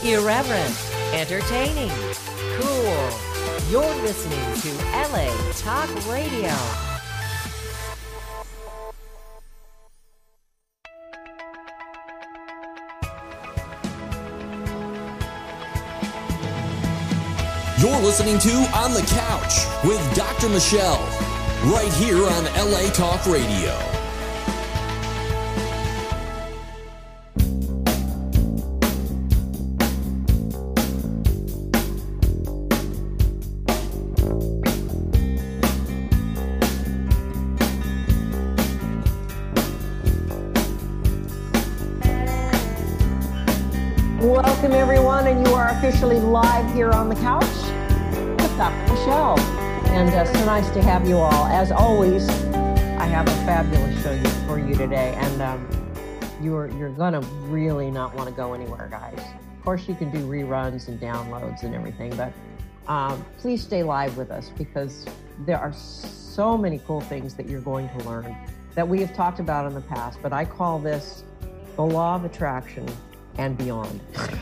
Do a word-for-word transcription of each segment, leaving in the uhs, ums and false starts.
Irreverent, entertaining, cool. You're listening to L A Talk Radio. You're listening to On the Couch with Doctor Michelle, right here on L A Talk Radio. Welcome, everyone, and you are officially live here on the couch with Doctor Michelle. And uh, so nice to have you all. As always, I have a fabulous show for you today, and um, you're you're gonna really not want to go anywhere, guys. Of course, you can do reruns and downloads and everything, but um, please stay live with us because there are so many cool things that you're going to learn that we have talked about in the past. But I call this the law of attraction and beyond.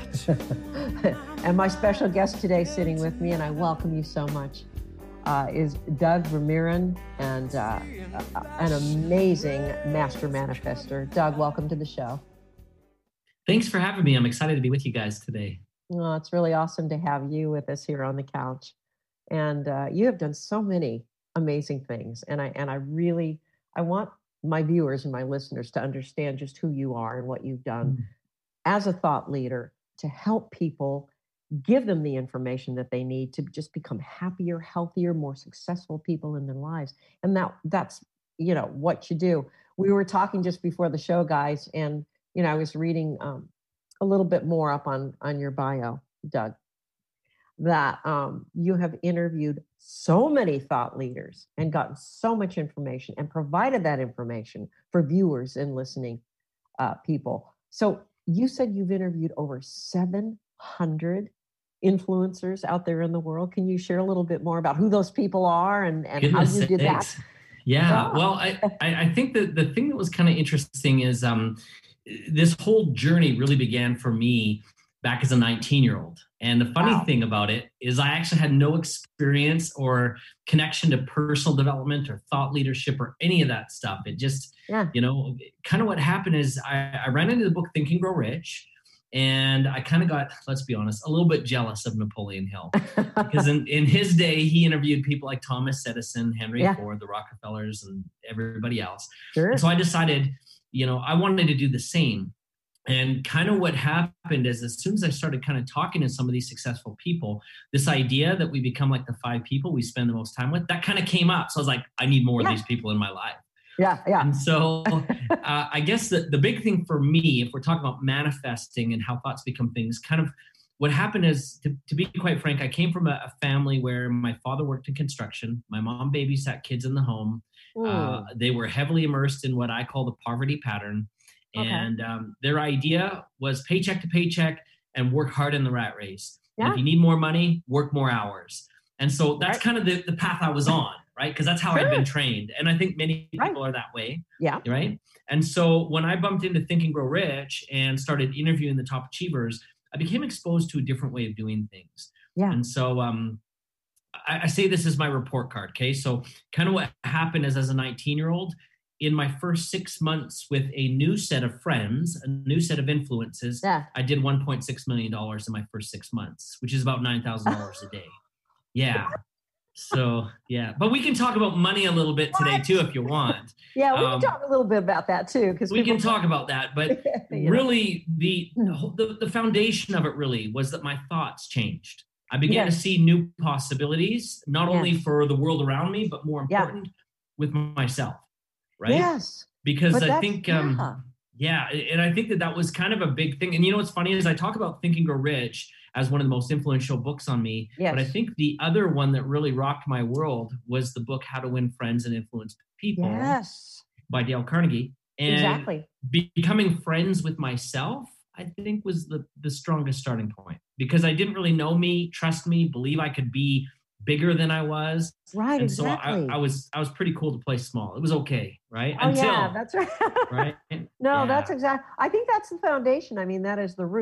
And my special guest today sitting with me, and I welcome you so much, uh, is Doug Remiron, and uh, an amazing master manifester. Doug, welcome to the show. Thanks for having me. I'm excited to be with you guys today. Oh, it's really awesome to have you with us here on the couch. And uh, you have done so many amazing things. And I and I really, I want my viewers and my listeners to understand just who you are and what you've done mm. as a thought leader to help people, give them the information that they need to just become happier, healthier, more successful people in their lives. And that that's, you know, what you do. We were talking just before the show, guys, and, you know, I was reading um, a little bit more up on, on your bio, Doug, that um, you have interviewed so many thought leaders and gotten so much information and provided that information for viewers and listening uh, people. So you said you've interviewed over seven hundred influencers out there in the world. Can you share a little bit more about who those people are and, and how you did that? Yeah, well, I, I think that the thing that was kind of interesting is um, this whole journey really began for me back as a nineteen-year-old. And the funny wow. thing about it is I actually had no experience or connection to personal development or thought leadership or any of that stuff. It just, yeah. you know, kind of what happened is I, I ran into the book Think and Grow Rich, and I kind of got, let's be honest, a little bit jealous of Napoleon Hill. Because in, in his day, he interviewed people like Thomas Edison, Henry yeah. Ford, the Rockefellers, and everybody else. Sure. And so I decided, you know, I wanted to do the same. And kind of what happened is as soon as I started kind of talking to some of these successful people, this idea that we become like the five people we spend the most time with, that kind of came up. So I was like, I need more yeah. of these people in my life. Yeah, yeah. And so uh, I guess the, the big thing for me, if we're talking about manifesting and how thoughts become things, kind of what happened is, to, to be quite frank, I came from a, a family where my father worked in construction. My mom babysat kids in the home. Uh, they were heavily immersed in what I call the poverty pattern. Okay. And um, their idea was paycheck to paycheck and work hard in the rat race. Yeah. And if you need more money, work more hours. And so that's right. kind of the, the path I was on, right? Because that's how sure. I'd been trained. And I think many right. people are that way. Yeah. Right. And so when I bumped into Think and Grow Rich and started interviewing the top achievers, I became exposed to a different way of doing things. Yeah. And so um, I, I say this is my report card. Okay. So kind of what happened is as a nineteen-year-old, in my first six months with a new set of friends, a new set of influences, yeah. I did one point six million dollars in my first six months, which is about nine thousand dollars a day. Yeah. So, yeah. But we can talk about money a little bit today, too, if you want. Yeah, we um, can talk a little bit about that, too. because We can talk about that. But really, the, the the foundation of it really was that my thoughts changed. I began yes. to see new possibilities, not yes. only for the world around me, but more important, yeah. with myself. Right? Yes. Because but I think, um, yeah. yeah, and I think that that was kind of a big thing. And you know what's funny is I talk about Think and Grow Rich as one of the most influential books on me. Yes. But I think the other one that really rocked my world was the book How to Win Friends and Influence People yes. by Dale Carnegie. And exactly. becoming friends with myself, I think was the, the strongest starting point. Because I didn't really know me, trust me, believe I could be bigger than I was. Right, and exactly. so I, I was I was pretty cool to play small. It was okay, right? Oh, Until, yeah, that's right. right? No, yeah. that's exactly. I think that's the foundation. I mean, that is the root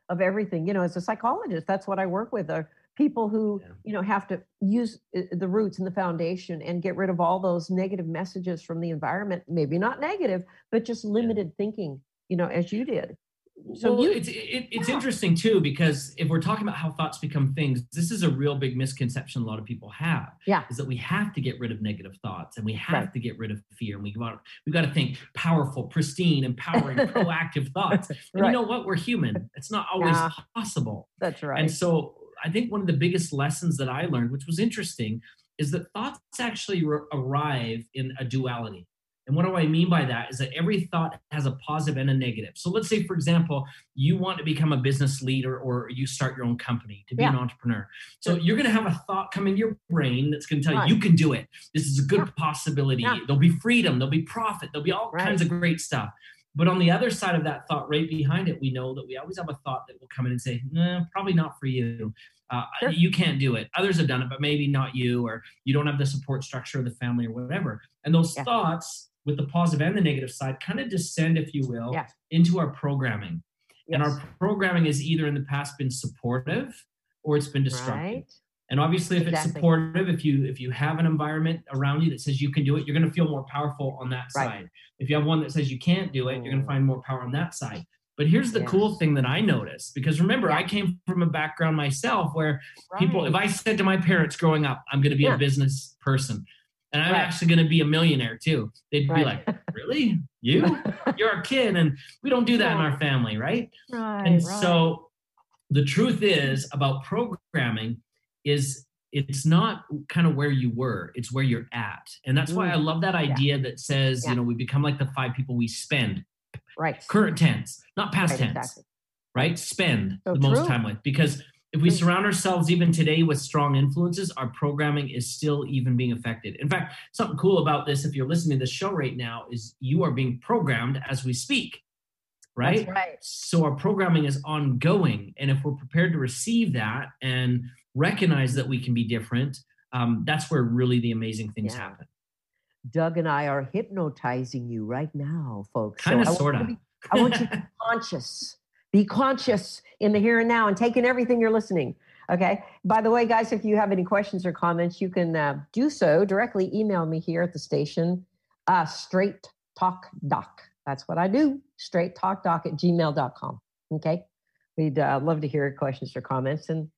of everything. You know, as a psychologist, that's what I work with, are people who, Yeah. you know, have to use uh, the roots and the foundation and get rid of all those negative messages from the environment. Maybe not negative, but just limited thinking, you know, as you did. So well, you, it's it, it's yeah. interesting too, because if we're talking about how thoughts become things, this is a real big misconception a lot of people have. Yeah. Is that we have to get rid of negative thoughts and we have Right. to get rid of fear, and we got we got to think powerful, pristine, empowering, proactive thoughts. And Right. you know what? We're human. It's not always Yeah. possible. That's right. And so I think one of the biggest lessons that I learned, which was interesting, is that thoughts actually r- arrive in a duality. And what do I mean by that is that every thought has a positive and a negative. So let's say, for example, you want to become a business leader or you start your own company to be Yeah. an entrepreneur. So Sure. you're going to have a thought come in your brain that's going to tell Right. you, you can do it. This is a good Yeah. possibility. Yeah. There'll be freedom. There'll be profit. There'll be all Right. kinds of great stuff. But on the other side of that thought, right behind it, we know that we always have a thought that will come in and say, nah, probably not for you. Uh, Sure. You can't do it. Others have done it, but maybe not you, or you don't have the support structure of the family or whatever. And those Yeah. thoughts, with the positive and the negative side, kind of descend, if you will, Yeah. into our programming. And Yes. our programming is either in the past been supportive or it's been destructive. Right. And obviously, if it's Exactly. supportive, if you if you have an environment around you that says you can do it, you're going to feel more powerful on that Right. side. If you have one that says you can't do it, you're going to Mm. find more power on that side. But here's the Yes. cool thing that I noticed, because remember, Yeah. I came from a background myself where people, if Right. I said to my parents growing up, I'm going to be Yeah. a business person and I'm Right. actually going to be a millionaire too, they'd be Right. like, really? You? You're a kid, and we don't do that in our family, right? Right. And right. so the truth is about programming is it's not kind of where you were, it's where you're at. And that's why Mm. I love that idea that says, Yeah. you know, we become like the five people we spend. Right. Current tense, not past Right, tense, exactly. right? Spend So the most true. time with. Because if we True. surround ourselves even today with strong influences, our programming is still even being affected. In fact, something cool about this, if you're listening to this show right now, is you are being programmed as we speak, right? That's right. So our programming is ongoing. And if we're prepared to receive that and recognize that we can be different, um, that's where really the amazing things Yeah. happen. Doug and I are hypnotizing you right now, folks. Kind of, I want sort you to of. be- I want you to be conscious. Be conscious in the here and now and taking everything you're listening. Okay. By the way, guys, if you have any questions or comments, you can uh, do so directly. Email me here at the station, uh, straight talk doc. That's what I do. Straight talk doc at gmail dot com. Okay. We'd uh, love to hear your questions or comments. And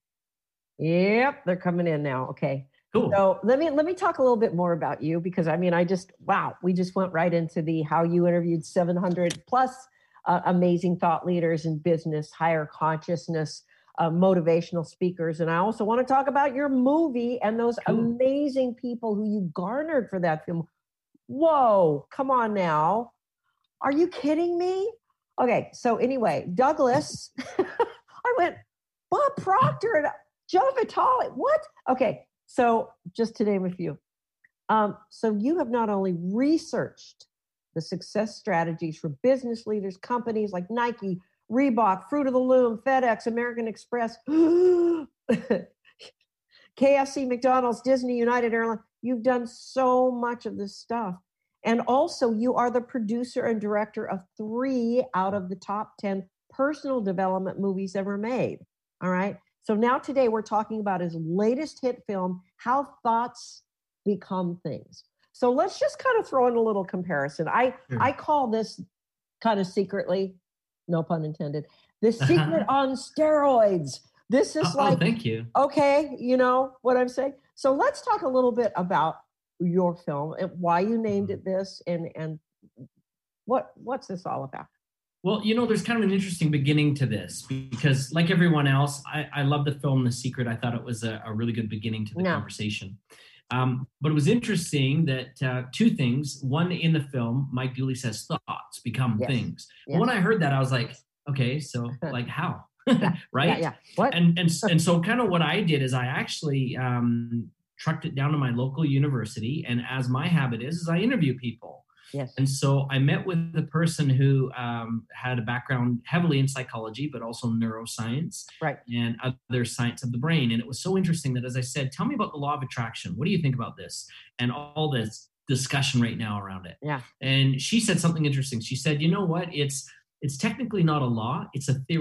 yep, they're coming in now. Okay. Cool. So let me let me talk a little bit more about you, because I mean, I just wow, we just went right into the how you interviewed seven hundred plus uh, amazing thought leaders in business, higher consciousness, uh, motivational speakers, and I also want to talk about your movie and those Cool. amazing people who you garnered for that film. Whoa, come on now, are you kidding me? Okay, so anyway, Douglas, I went Bob Proctor and Joe Vitale. What? Okay. So just to name a few. Um, so you have not only researched the success strategies for business leaders, companies like Nike, Reebok, Fruit of the Loom, FedEx, American Express, K F C, McDonald's, Disney, United Airlines. You've done so much of this stuff. And also you are the producer and director of three out of the top ten personal development movies ever made. All right. So now today we're talking about his latest hit film, How Thoughts Become Things. So let's just kind of throw in a little comparison. I, Sure. I call this kind of secretly, no pun intended, the secret on steroids. This is Oh, like, thank you. okay, you know what I'm saying? So let's talk a little bit about your film and why you named it this, and, and what what's this all about? Well, you know, there's kind of an interesting beginning to this because, like everyone else, I, I love the film The Secret. I thought it was a, a really good beginning to the Yeah. conversation. Um, but it was interesting that uh, two things. One, in the film, Mike Dooley says thoughts become Yes. things. Yes. But when I heard that, I was like, okay, so like how? Right? Yeah, yeah. What? And, and, and so kind of what I did is I actually um, trucked it down to my local university. And as my habit is, is I interview people. Yes. And so I met with the person who um, had a background heavily in psychology, but also neuroscience Right. and other science of the brain. And it was so interesting that, as I said, tell me about the law of attraction. What do you think about this? And all this discussion right now around it. Yeah. And she said something interesting. She said, you know what? It's it's technically not a law. It's a theory.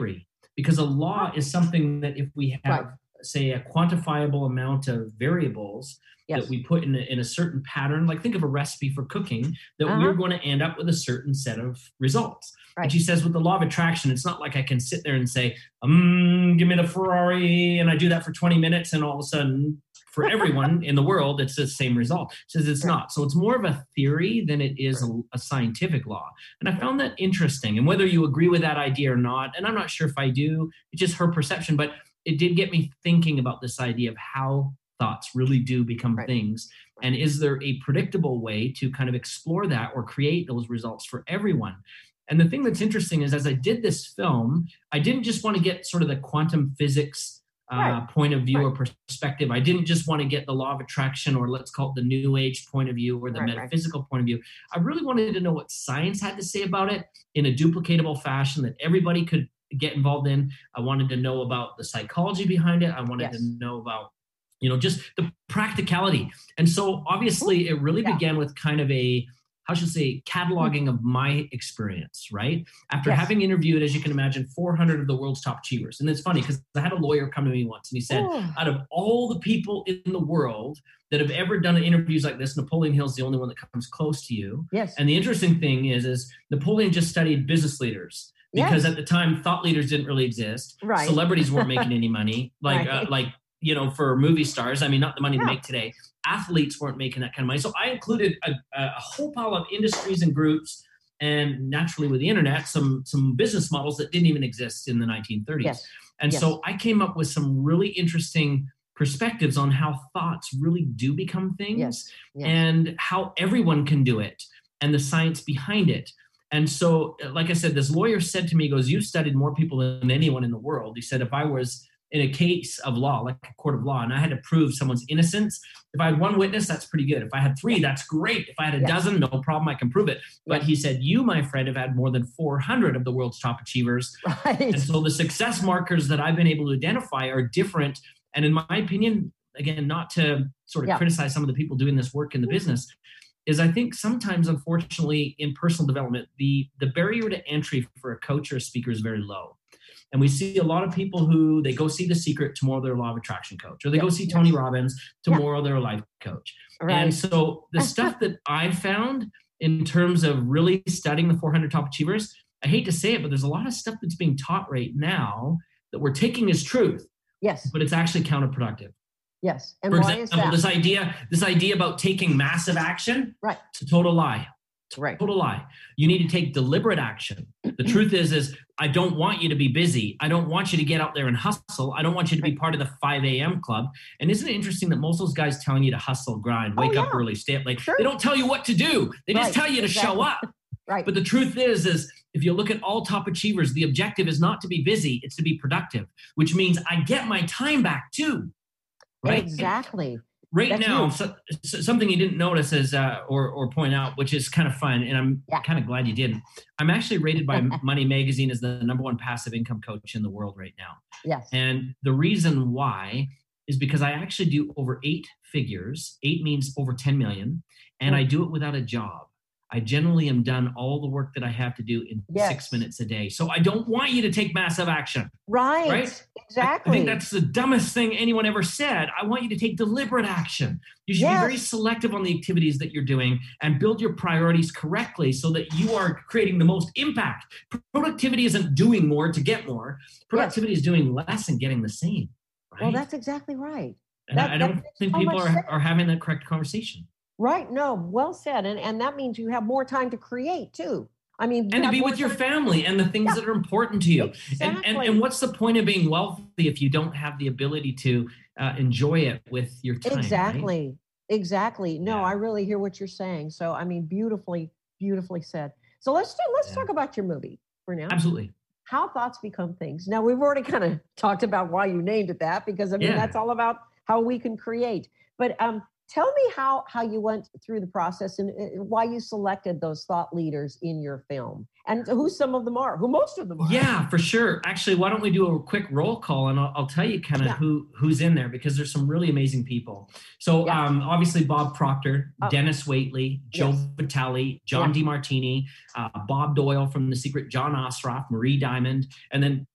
because a law is something that if we have, Right. say, a quantifiable amount of variables Yes. that we put in a, in a certain pattern, like think of a recipe for cooking, that Uh-huh. we're going to end up with a certain set of results. Right. And she says with the law of attraction, it's not like I can sit there and say, um, give me the Ferrari, and I do that for twenty minutes, and all of a sudden, for everyone in the world, it's the same result. She says it's Right. not. So it's more of a theory than it is a, a scientific law. And I found that interesting. And whether you agree with that idea or not, and I'm not sure if I do, it's just her perception, but it did get me thinking about this idea of how thoughts really do become Right. things. And is there a predictable way to kind of explore that or create those results for everyone? And the thing that's interesting is as I did this film, I didn't just want to get sort of the quantum physics uh, Right. point of view Right. or perspective. I didn't just want to get the law of attraction, or let's call it the new age point of view, or the Right, right. metaphysical point of view. I really wanted to know what science had to say about it in a duplicatable fashion that everybody could get involved in. I wanted to know about the psychology behind it. I wanted Yes. to know about, you know, just the practicality. And so obviously it really Yeah. began with kind of a, how should I say, cataloging of my experience, right? After Yes. having interviewed, as you can imagine, four hundred of the world's top achievers. And it's funny because I had a lawyer come to me once and he said, Oh. out of all the people in the world that have ever done interviews like this, Napoleon Hill's the only one that comes close to you. Yes. And the interesting thing is, is Napoleon just studied business leaders. Because Yes. at the time, thought leaders didn't really exist. Right. Celebrities weren't making any money, like Right. uh, like you know, for movie stars. I mean, not the money Yeah. they make today. Athletes weren't making that kind of money. So I included a, a whole pile of industries and groups, and naturally with the internet, some some business models that didn't even exist in the nineteen thirties. Yes. And Yes. so I came up with some really interesting perspectives on how thoughts really do become things, Yes. Yes. and how everyone can do it, and the science behind it. And so, like I said, this lawyer said to me, he goes, you've studied more people than anyone in the world. He said, if I was in a case of law, like a court of law, and I had to prove someone's innocence, if I had one witness, that's pretty good. If I had three, that's great. If I had a Yes. dozen, no problem, I can prove it. But Yes. he said, you, my friend, have had more than four hundred of the world's top achievers. Right. And so the success markers that I've been able to identify are different. And in my opinion, again, not to sort of Yeah. criticize some of the people doing this work in the business, is I think sometimes, unfortunately, in personal development, the, the barrier to entry for a coach or a speaker is very low. And we see a lot of people who, they go see The Secret, tomorrow they're a law of attraction coach, or they go Yes, see yes. Tony Robbins, tomorrow they're a life coach. Right. And so the stuff that I've found in terms of really studying the four hundred top achievers, I hate to say it, but there's a lot of stuff that's being taught right now that we're taking as truth, Yes. but it's actually counterproductive. Yes. And For why example, is that? this idea, this idea about taking massive action, Right. it's a total lie. Right. Total lie. You need to take deliberate action. The truth is, is I don't want you to be busy. I don't want you to get out there and hustle. I don't want you to be part of the five a.m. club. And isn't it interesting that most of those guys telling you to hustle, grind, wake Oh, up yeah. early, stay up late, Sure. they don't tell you what to do. They just Right. tell you to Exactly. show up. Right. But the truth is, is if you look at all top achievers, the objective is not to be busy, it's to be productive, which means I get my time back too. Right? Exactly. Right That's now, huge. so, so something you didn't notice is, uh, or or point out, which is kind of fun, and I'm Yeah. kind of glad you didn't. I'm actually rated by Money Magazine as the number one passive income coach in the world right now, Yes. and the reason why is because I actually do over eight figures. Eight means over ten million, and I do it without a job. I generally am done all the work that I have to do in Yes. six minutes a day. So I don't want you to take massive action. Right. Right? Exactly. I think that's the dumbest thing anyone ever said. I want you to take deliberate action. You should Yes. be very selective on the activities that you're doing and build your priorities correctly so that you are creating the most impact. Productivity isn't doing more to get more. Productivity is doing less and getting the same. Right? Well, that's exactly right. and that- I, I that don't makes think so people much are, sense. are having that correct conversation. Right. No, well said. And and that means you have more time to create too. I mean, you And to have be more with your time- family and the things Yeah. that are important to you. And, and, Exactly. and what's the point of being wealthy if you don't have the ability to uh, enjoy it with your time? right? Exactly. Exactly. No, Yeah. I really hear what you're saying. So I mean, beautifully, beautifully said. So let's do, let's Yeah. talk about your movie for now. Absolutely. How Thoughts Become Things. Now we've already kind of talked about why you named it that, because I mean Yeah. that's all about how we can create. But um, tell me how how you went through the process and uh, why you selected those thought leaders in your film, and who some of them are, who most of them are. Yeah, for sure. Actually, why don't we do a quick roll call and I'll, I'll tell you kind of Yeah. who who's in there because there's some really amazing people. So Yeah. um, obviously Bob Proctor, Oh. Dennis Waitley, Joe Yes. Vitale, John Yeah. DeMartini, uh, Bob Doyle from The Secret, John Ostroff, Marie Diamond, and then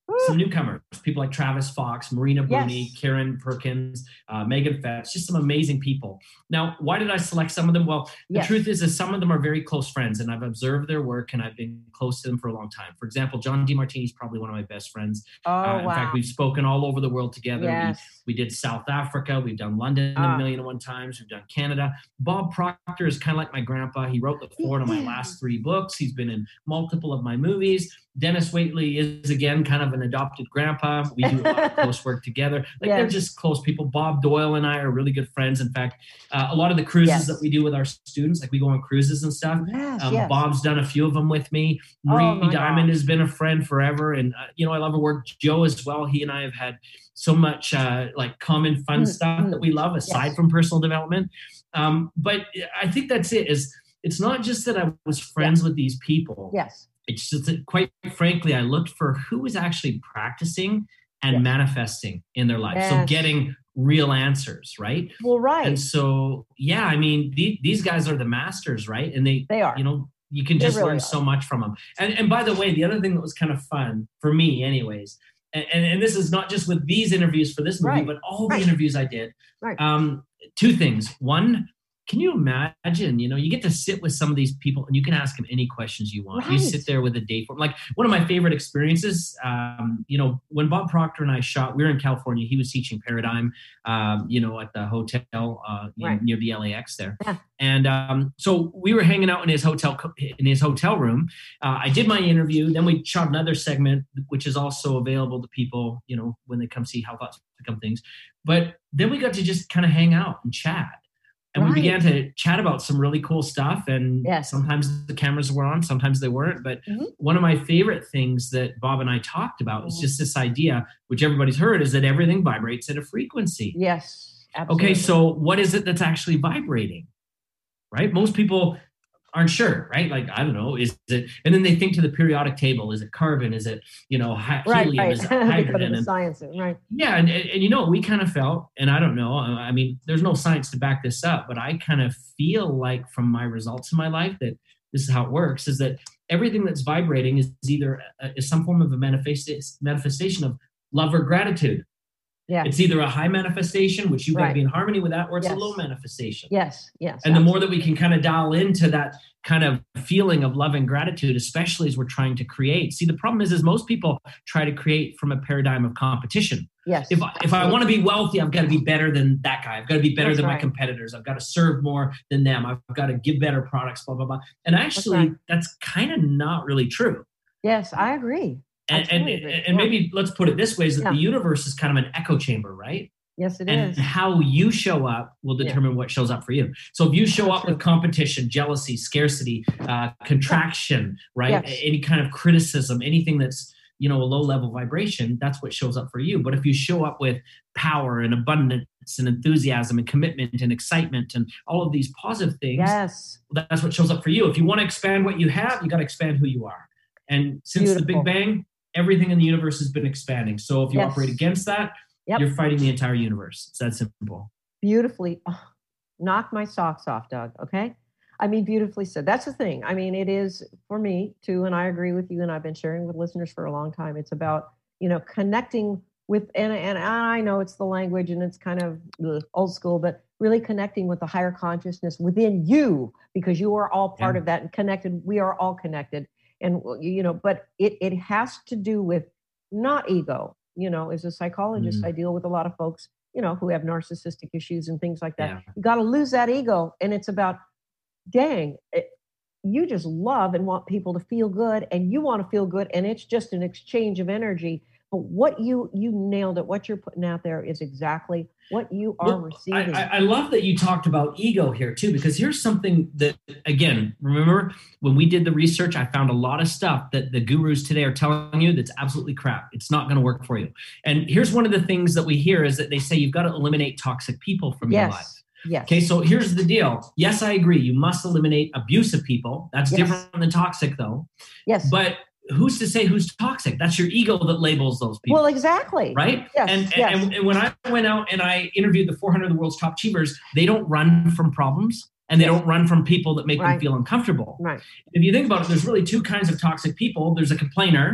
some newcomers, people like Travis Fox, Marina Bruni, Yes. Karen Perkins, uh, Megan Fetz, just some amazing people. Now, why did I select some of them? Well, the Yes. truth is, is some of them are very close friends, and I've observed their work, and I've been close to them for a long time. For example, John DeMartini is probably one of my best friends. Oh, Uh, in wow. fact, we've spoken all over the world together. Yes. We, we did South Africa. We've done London Ah. a million and one times. We've done Canada. Bob Proctor is kind of like my grandpa. He wrote the foreword of my last three books. He's been in multiple of my movies. Dennis Waitley is, again, kind of an adopted grandpa. We do a lot of close work together. Like Yes. They're just close people. Bob Doyle and I are really good friends. In fact, uh, a lot of the cruises Yes. that we do with our students, like we go on cruises and stuff, Yes, um, yes. Bob's done a few of them with me. Marie Oh, my Diamond God. has been a friend forever. And, uh, you know, I love her work. Joe as well. He and I have had so much uh, like common fun Mm, stuff mm. that we love aside Yes. from personal development. Um, but I think that's it is it's not just that I was friends with these people. Yes. It's just that, quite frankly, I looked for who was actually practicing and Yes. manifesting in their life. So Yes. getting real answers, right? Well, right. And so, yeah, I mean, the, these guys are the masters, right? And they, They are. you know, you can They just really learn are. so much from them. And, and by the way, the other thing that was kind of fun for me anyways, and, and, and this is not just with these interviews for this movie, Right. but all Right. the interviews I did. Right. Um, two things. One, can you imagine, you know, you get to sit with some of these people and you can ask them any questions you want. You Right. sit there with a date form. Like one of my favorite experiences, um, you know, when Bob Proctor and I shot, we were in California. He was teaching Paradigm, um, you know, at the hotel uh, in- Right. near the L A X there. Yeah. And um, so we were hanging out in his hotel in his hotel room. Uh, I did my interview. Then we shot another segment, which is also available to people, you know, when they come see How Thoughts Become Things. But then we got to just kind of hang out and chat. And Right. we began to chat about some really cool stuff. And Yes. sometimes the cameras were on, sometimes they weren't. But Mhm. one of my favorite things that Bob and I talked about is Mhm. just this idea, which everybody's heard, is that everything vibrates at a frequency. Yes. Absolutely. Okay, so what is it that's actually vibrating? Right? Most people aren't sure, right? Like, I don't know, is it, and then they think to the periodic table, is it carbon? Is it, you know, hi- right, helium? right. Is it Because of hydrogen? the And science, right? yeah, and, and, and you know, we kind of felt, and I don't know, I mean, there's no science to back this up, but I kind of feel like from my results in my life that this is how it works, is that everything that's vibrating is either uh, is some form of a manifest- manifestation of love or gratitude. Yeah. It's either a high manifestation, which you've got to Right. be in harmony with that, or it's Yes. a low manifestation. Yes. Yes. And the more that we can kind of dial into that kind of feeling of love and gratitude, especially as we're trying to create. See, the problem is, is most people try to create from a paradigm of competition. Yes. If I, if I want to be wealthy, I've got to be better than that guy. I've got to be better That's than my right. competitors. I've got to serve more than them. I've got to give better products, blah, blah, blah. And actually, right. that's kind of not really true. Yes, I agree. I And, and, totally agree. and Yeah. maybe let's put it this way, is that Yeah. the universe is kind of an echo chamber, right? Yes, it And is. how you show up will determine what shows up for you. So if you show up with competition, jealousy, scarcity, uh, contraction, right? Yes. Any kind of criticism, anything that's, you know, a low level vibration, that's what shows up for you. But if you show up with power and abundance and enthusiasm and commitment and excitement and all of these positive things, Yes. that's what shows up for you. If you want to expand what you have, you got to expand who you are. And since the Beautiful. Big Bang, everything in the universe has been expanding. So if you Yes. operate against that, Yep. you're fighting the entire universe. It's that simple. Beautifully. Oh, knock my socks off, Doug. Okay. I mean, beautifully said. That's the thing. I mean, it is for me too, and I agree with you. And I've been sharing with listeners for a long time. It's about, you know, connecting with, and, and I know it's the language and it's kind of ugh, old school, but really connecting with the higher consciousness within you, because you are all part Yeah. of that and connected. We are all connected. And, you know, but it, it has to do with not ego. You know, as a psychologist, Mm. I deal with a lot of folks, you know, who have narcissistic issues and things like that. Yeah. You got to lose that ego. And it's about, dang, it, you just love and want people to feel good, and you want to feel good. And it's just an exchange of energy. But what you, you nailed it. What you're putting out there is exactly what you are Well, receiving. I, I, I love that you talked about ego here too, because here's something that, again, remember when we did the research, I found a lot of stuff that the gurus today are telling you that's absolutely crap. It's not going to work for you. And here's one of the things that we hear is that they say you've got to eliminate toxic people from your life. yes. Yes. Okay, so here's the deal. Yes, I agree. You must eliminate abusive people. That's Yes. different than toxic, though. Yes. But who's to say who's toxic? That's your ego that labels those people. Well, exactly. Right? Yes, And, yes. and, and when I went out and I interviewed the four hundred of the world's top achievers, they don't run from problems and they Yes. don't run from people that make them Right. feel uncomfortable. Right. If you think about it, there's really two kinds of toxic people. There's a complainer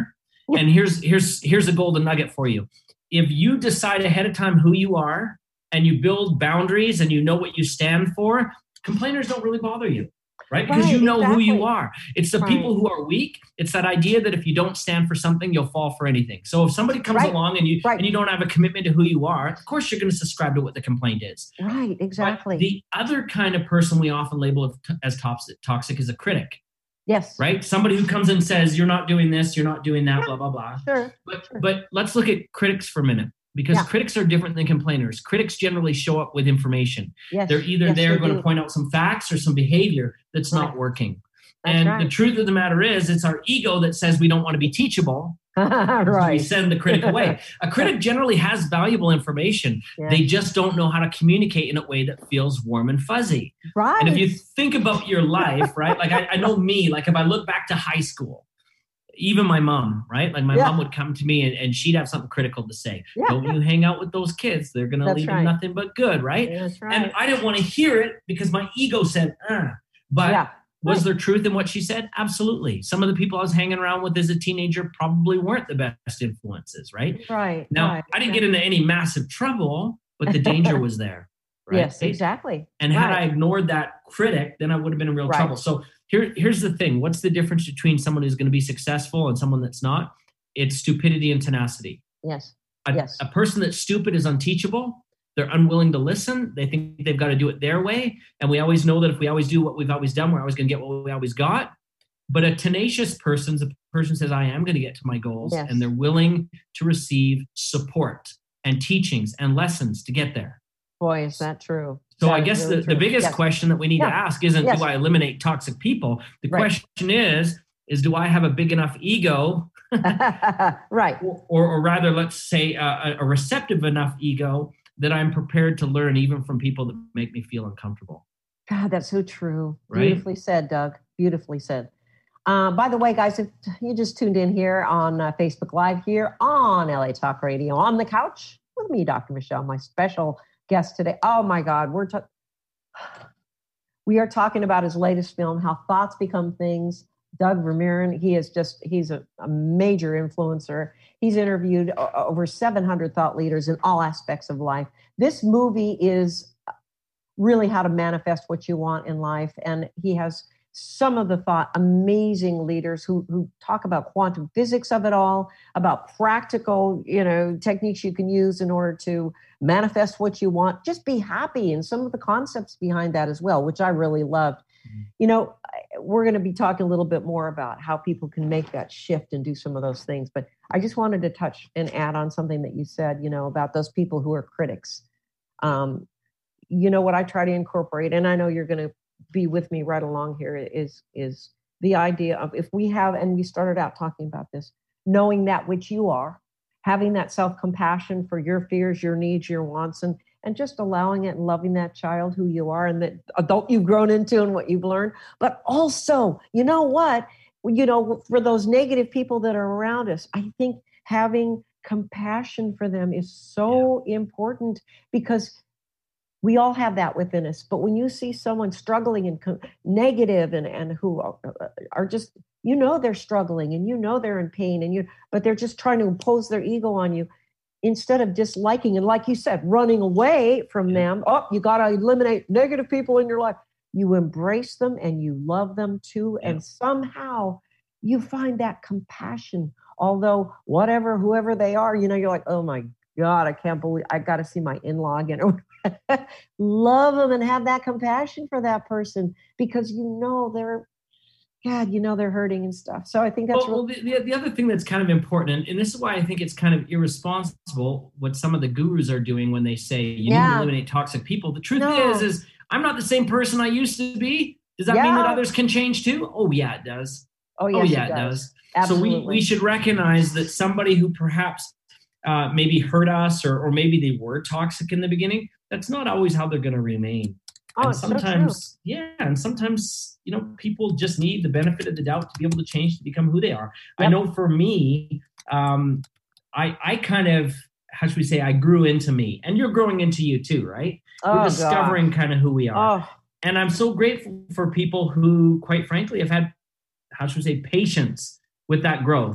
And here's here's here's a golden nugget for you. If you decide ahead of time who you are and you build boundaries and you know what you stand for, complainers don't really bother you, right? Because Right, you know exactly. who you are. It's the Right. people who are weak. It's that idea that if you don't stand for something, you'll fall for anything. So if somebody comes Right. along and you Right. and you don't have a commitment to who you are, of course you're going to subscribe to what the complaint is. Right, exactly. But the other kind of person we often label as toxic, toxic is a critic, yes. right? Somebody who comes and says, you're not doing this, you're not doing that, Yeah. blah, blah, blah. Sure. But Sure. but let's look at critics for a minute, because Yeah. critics are different than complainers. Critics generally show up with information. Yes. They're either yes, there they going do. to point out some facts or some behavior that's not Right. working. That's and right. the truth of the matter is, it's our ego that says we don't want to be teachable. So we right. send the critic away. A critic generally has valuable information. Yeah. They just don't know how to communicate in a way that feels warm and fuzzy. right. And if you think about your life, right? Like I, I know me, like if I look back to high school, even my mom, right? Like my Yeah. mom would come to me and, and she'd have something critical to say. Yeah. Don't you hang out with those kids. They're going to That's lead right. you nothing but good, right? That's right. And I didn't want to hear it because my ego said, uh. But yeah. was Right. there truth in what she said? Absolutely. Some of the people I was hanging around with as a teenager probably weren't the best influences, right? Right. Now, right. I didn't get into any massive trouble, but the danger was there. Right? Yes, exactly. And had Right. I ignored that critic, then I would have been in real Right. trouble. So here, here's the thing. What's the difference between someone who's going to be successful and someone that's not? It's stupidity and tenacity. Yes. A, Yes. a person that's stupid is unteachable. They're unwilling to listen. They think they've got to do it their way. And we always know that if we always do what we've always done, we're always going to get what we always got. But a tenacious person's a person who says, I am going to get to my goals. Yes. And they're willing to receive support and teachings and lessons to get there. Boy, is that true. So That I is guess really the, the true. biggest Yes. question that we need Yeah. to ask isn't, Yes. do I eliminate toxic people? The Right. question is, is do I have a big enough ego, right. or, or rather, let's say a, a receptive enough ego that I'm prepared to learn even from people that make me feel uncomfortable? God, that's so true. Right? Beautifully said, Doug. Beautifully said. Uh, by the way, guys, if you just tuned in here on uh, Facebook Live here on L A Talk Radio, on the couch with me, Doctor Michelle, my special guest today. Oh my God, we're ta- we are talking about his latest film, How Thoughts Become Things. Doug Vermeeren, he is just, he's a, a major influencer. He's interviewed o- over seven hundred thought leaders in all aspects of life. This movie is really how to manifest what you want in life. And he has some of the thought amazing leaders who, who talk about quantum physics of it all, about practical, you know, techniques you can use in order to manifest what you want. Just be happy, and some of the concepts behind that as well, which I really loved. Mm-hmm. You know, we're going to be talking a little bit more about how people can make that shift and do some of those things. But I just wanted to touch and add on something that you said, you know, about those people who are critics. Um, you know, what I try to incorporate, and I know you're going to be with me right along here, is, is the idea of, if we have, and we started out talking about this, knowing that which you are, having that self-compassion for your fears, your needs, your wants, and and just allowing it and loving that child who you are and that adult you've grown into and what you've learned. But also, you know what, you know, for those negative people that are around us, I think having compassion for them is so yeah. important, because we all have that within us. But when you see someone struggling and co- negative and, and who are, are just, you know, they're struggling and you know they're in pain, and you, but they're just trying to impose their ego on you, instead of disliking and, like you said, running away from yeah. them. Oh, you got to eliminate negative people in your life. You embrace them and you love them too. Yeah. And somehow you find that compassion, although whatever, whoever they are, you know, you're like, oh my God, I can't believe I got to see my in-law again. Love them and have that compassion for that person, because you know they're, God, you know they're hurting and stuff. So I think that's well, really- well the, the other thing that's kind of important, and, and this is why I think it's kind of irresponsible what some of the gurus are doing when they say you yeah. need to eliminate toxic people. The truth no. is, is I'm not the same person I used to be. Does that yeah. mean that others can change too? Oh yeah, it does. Oh, yes, oh yeah, it it does. does. Absolutely. So we, we should recognize that somebody who perhaps uh, maybe hurt us, or, or maybe they were toxic in the beginning, that's not always how they're going to remain. Oh, and sometimes, so yeah, and sometimes, you know, people just need the benefit of the doubt to be able to change, to become who they are. Yep. I know for me, um, I I kind of, how should we say, I grew into me, and you're growing into you too, right? Oh, We're discovering God. kind of who we are. Oh. And I'm so grateful for people who, quite frankly, have had, how should we say, patience with that growth,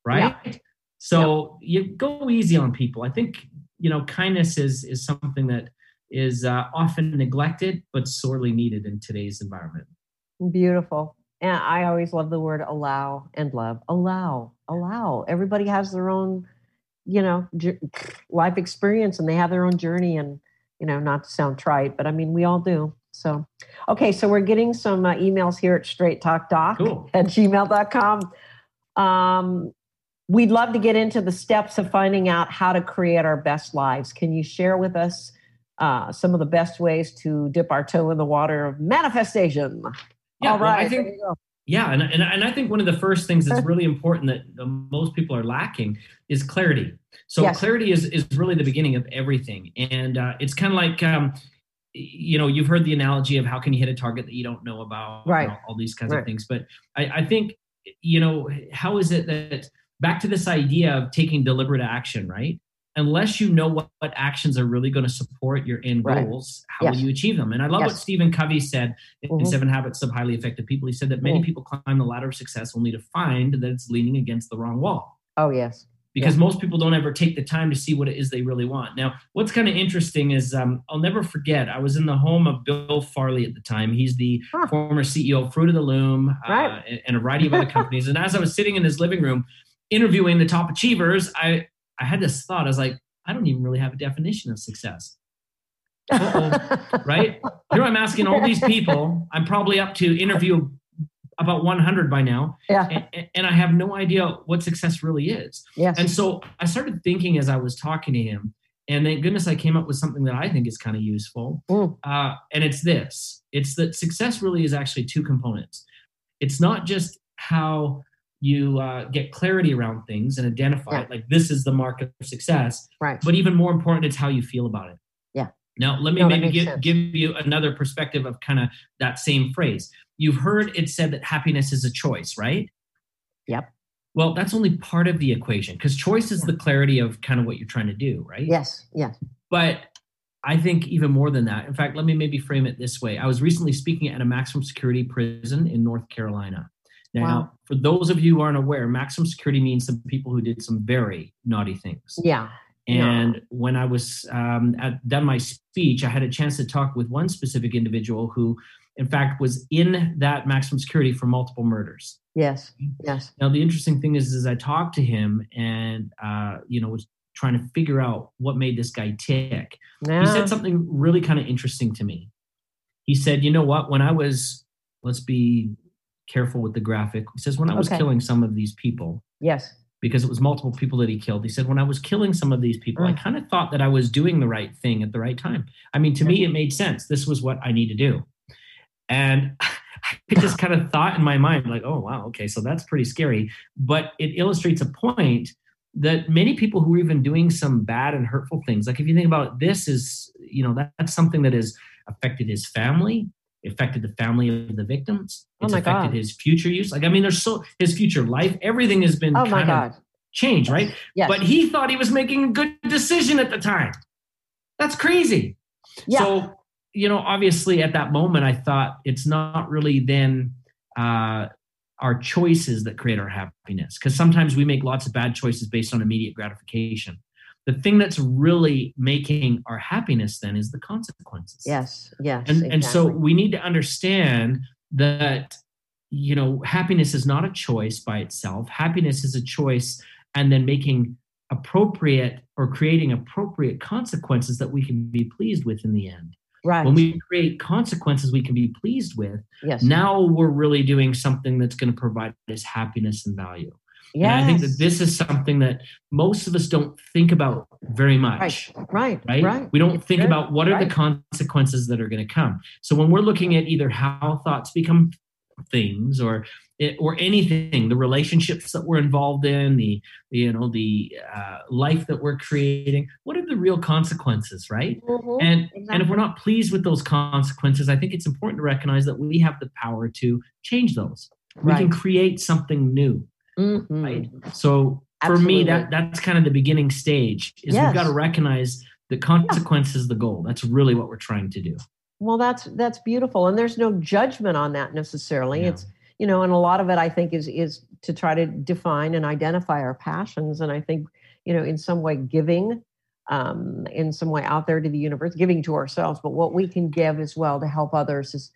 right? Yeah. So yeah. you go easy on people. I think, you know, kindness is is something that is uh, often neglected, but sorely needed in today's environment. Beautiful. And I always love the word allow and love. Allow, allow. Everybody has their own, you know, j- life experience, and they have their own journey. And, you know, not to sound trite, but I mean, we all do. So, okay. So we're getting some uh, emails here at straight talk doc Cool. at gmail dot com. Um, we'd love to get into the steps of finding out how to create our best lives. Can you share with us uh, some of the best ways to dip our toe in the water of manifestation? Yeah, All well, right. I think, yeah, and, and and I think one of the first things that's really important that uh, most people are lacking is clarity. So Yes. clarity is is really the beginning of everything, and uh, it's kind of like, um, you know, you've heard the analogy of how can you hit a target that you don't know about, Right. and all, all these kinds Right. of things. But I, I think, you know, how is it that back to this idea of taking deliberate action, right? Unless you know what, what actions are really going to support your end Right. goals, how Yes. will you achieve them? And I love Yes. what Stephen Covey said in Mhm. Seven Habits of Highly Effective People. He said that many Mhm. people climb the ladder of success only to find that it's leaning against the wrong wall. Oh, yes. Because Yeah. most people don't ever take the time to see what it is they really want. Now, what's kind of interesting is um, I'll never forget, I was in the home of Bill Farley at the time. He's the Huh. former C E O of Fruit of the Loom uh, Right. and, and a variety of other companies. And as I was sitting in his living room interviewing the top achievers, I, I had this thought. I was like, I don't even really have a definition of success. Uh-oh, right? Here I'm asking all these people. I'm probably up to interview about one hundred by now. Yeah. And, and I have no idea what success really is. Yes. And so I started thinking as I was talking to him, and thank goodness I came up with something that I think is kind of useful. Mm. Uh, and it's this. It's that success really is actually two components. It's not just how you uh, get clarity around things and identify Yeah. it, like this is the mark of success. Right. But even more important, it's how you feel about it. Yeah. Now, let me No, that maybe makes give, sense. give you another perspective of kind of that same phrase. You've heard it said that happiness is a choice, right? Yep. Well, that's only part of the equation, because choice is Yeah. the clarity of kind of what you're trying to do, right? Yes. Yes. But I think even more than that. In fact, let me maybe frame it this way. I was recently speaking at a maximum security prison in North Carolina. Now, Wow. for those of you who aren't aware, maximum security means some people who did some very naughty things. Yeah. And No. when I was um, at, done my speech, I had a chance to talk with one specific individual who, in fact, was in that maximum security for multiple murders. Yes. Yes. Now, the interesting thing is, is I talked to him and, uh, you know, was trying to figure out what made this guy tick. Yeah. He said something really kind of interesting to me. He said, you know what, when I was, let's be careful with the graphic. He says, when I was Okay. killing some of these people, Yes. because it was multiple people that he killed. He said, when I was killing some of these people, I Mm. kind of thought that I was doing the right thing at the right time. I mean, to me, it made sense. This was what I need to do. And I just kind of thought in my mind, like, oh, wow, okay, so that's pretty scary. But it illustrates a point that many people who are even doing some bad and hurtful things, like if you think about it, this is, you know, that, that's something that has affected his family, affected the family of the victims. Oh It's my affected God. his future use. Like, I mean, there's so his future life, everything has been Oh my kind God. of changed, right? Yes. But he thought he was making a good decision at the time. That's crazy. Yeah. So, you know, obviously at that moment, I thought it's not really then uh, our choices that create our happiness, because sometimes we make lots of bad choices based on immediate gratification. The thing that's really making our happiness then is the consequences. Yes. Yes. And, and so exactly. we need to understand that, you know, happiness is not a choice by itself. Happiness is a choice, and then making appropriate or creating appropriate consequences that we can be pleased with in the end. Right. When we create consequences we can be pleased with, yes. now we're really doing something that's going to provide us happiness and value. Yes. And I think that this is something that most of us don't think about very much. Right. Right. Right? Right. We don't It's think good. about what are Right. the consequences that are going to come. So when we're looking at either how thoughts become things or it, or anything, the relationships that we're involved in, the you know the uh, life that we're creating, what are the real consequences, right? Mhm. And and if Exactly. we're not pleased with those consequences, I think it's important to recognize that we have the power to change those. We can Right. create something new. Mhm. Right. So for Absolutely. me, that that's kind of the beginning stage. Is Yes. we've got to recognize the consequence is the goal. That's really what we're trying to do. Well, that's that's beautiful, and there's no judgment on that necessarily. Yeah. It's you know, and a lot of it, I think, is is to try to define and identify our passions. And I think, you know, in some way giving, um, in some way out there to the universe, giving to ourselves, but what we can give as well to help others is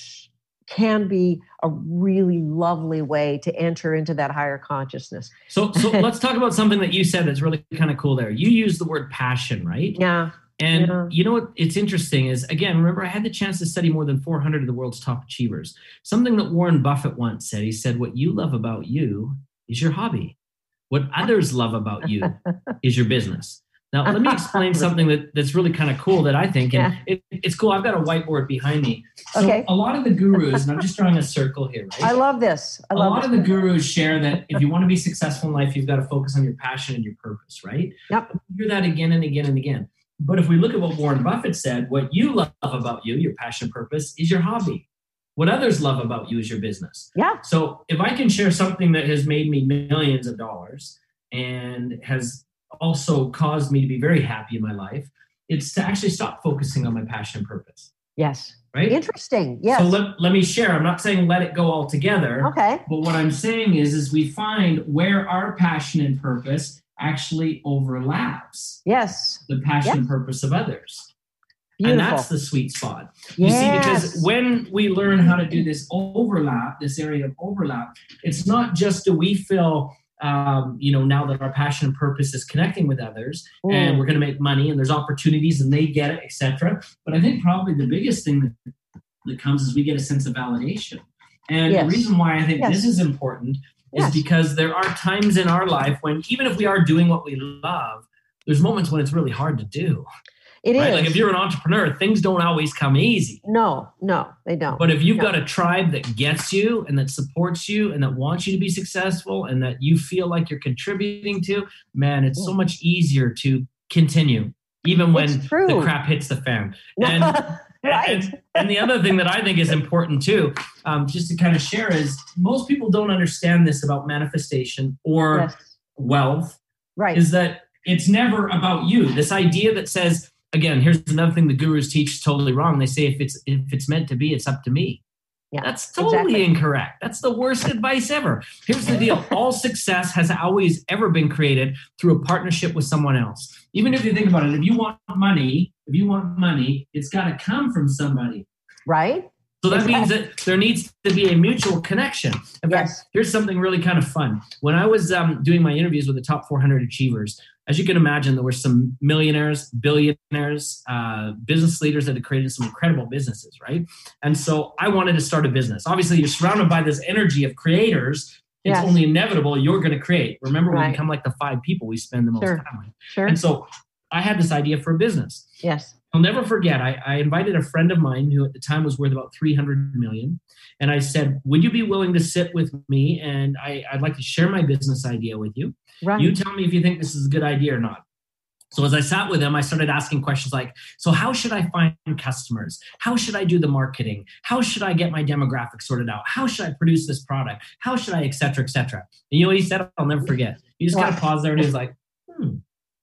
can be a really lovely way to enter into that higher consciousness. So, so let's talk about something that you said that's really kind of cool there. You use the word passion, right? Yeah. And yeah. you know what? It's interesting is, again, remember, I had the chance to study more than four hundred of the world's top achievers. Something that Warren Buffett once said, he said, what you love about you is your hobby. What others love about you is your business. Now, let me explain something that, that's really kind of cool that I think, and Yeah. it, it's cool. I've got a whiteboard behind me. So Okay. a lot of the gurus, and I'm just drawing a circle here, right? I love this. I a love lot this. of the gurus share that if you want to be successful in life, you've got to focus on your passion and your purpose, right? Yep. You hear that again and again and again. But if we look at what Warren Buffett said, what you love about you, your passion and purpose, is your hobby. What others love about you is your business. Yeah. So if I can share something that has made me millions of dollars and has also caused me to be very happy in my life, it's to actually stop focusing on my passion and purpose. Yes. Right? Interesting. Yes. So let, let me share. I'm not saying let it go altogether. Okay. But what I'm saying is, is we find where our passion and purpose actually overlaps Yes. the passion Yes. and purpose of others. Beautiful. And that's the sweet spot. You see, Yes. because when we learn how to do this overlap, this area of overlap, it's not just do we feel, um, you know, now that our passion and purpose is connecting with others Mm. and we're going to make money and there's opportunities and they get it, et cetera. But I think probably the biggest thing that, that comes is we get a sense of validation. And Yes. the reason why I think Yes. this is important is Yes. because there are times in our life when even if we are doing what we love, there's moments when it's really hard to do. It Right? is. Like if you're an entrepreneur, things don't always come easy. No, no, they don't. But if you've No. got a tribe that gets you and that supports you and that wants you to be successful and that you feel like you're contributing to, man, it's so much easier to continue, even when It's true. the crap hits the fan. And, right. and, and the other thing that I think is important too, um, just to kind of share, is most people don't understand this about manifestation or Yes. wealth, Right. is that it's never about you. This idea that says, again, here's another thing the gurus teach is totally wrong. They say if it's if it's meant to be, it's up to me. Yeah, That's totally exactly. incorrect. That's the worst advice ever. Here's the deal. All success has always ever been created through a partnership with someone else. Even if you think about it, if you want money, if you want money, it's got to come from somebody. Right. So that Exactly. means that there needs to be a mutual connection. In fact, Yes. here's something really kind of fun. When I was um, doing my interviews with the top four hundred achievers, as you can imagine, there were some millionaires, billionaires, uh, business leaders that had created some incredible businesses, right? And so I wanted to start a business. Obviously, you're surrounded by this energy of creators. It's Yes. only inevitable you're going to create. Remember, we Right. become like the five people we spend the most Sure. time with. Sure. And so I had this idea for a business. Yes. I'll never forget. I, I invited a friend of mine who at the time was worth about three hundred million. And I said, would you be willing to sit with me? And I, I'd like to share my business idea with you. Right. You tell me if you think this is a good idea or not. So as I sat with him, I started asking questions like, so how should I find customers? How should I do the marketing? How should I get my demographics sorted out? How should I produce this product? How should I, et cetera, et cetera? And you know what he said? I'll never forget. He just kind of paused there and he was like, hmm,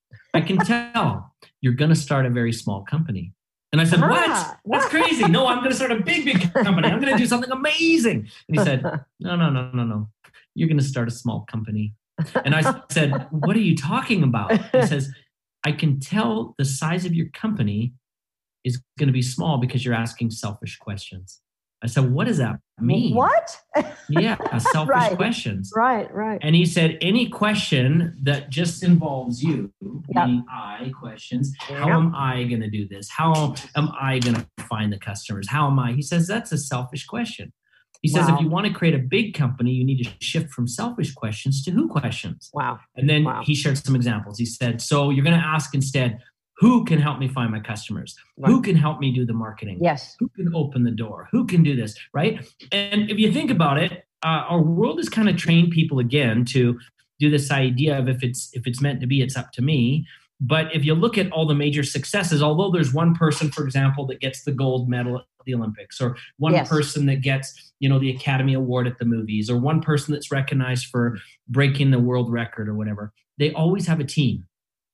I can tell you're going to start a very small company. And I said, Ah, what? That's crazy. No, I'm going to start a big, big company. I'm going to do something amazing. And he said, no, no, no, no, no. You're going to start a small company. And I said, what are you talking about? He says, I can tell the size of your company is going to be small because you're asking selfish questions. I said, what does that mean? What? Yeah, selfish Right. questions. Right. Right. And he said, any question that just involves you, Yep. meaning I questions, how Yep. am I going to do this? How am I going to find the customers? How am I? He says, that's a selfish question. He says, Wow. if you want to create a big company, you need to shift from selfish questions to who questions. Wow. And then Wow. he shared some examples. He said, so you're going to ask instead, who can help me find my customers? Right. Who can help me do the marketing? Yes. Who can open the door? Who can do this, right? And if you think about it, uh, our world has kind of trained people again to do this idea of if it's if it's meant to be, it's up to me. But if you look at all the major successes, although there's one person, for example, that gets the gold medal at the Olympics, or one Yes. person that gets, you know, the Academy Award at the movies, or one person that's recognized for breaking the world record or whatever, they always have a team.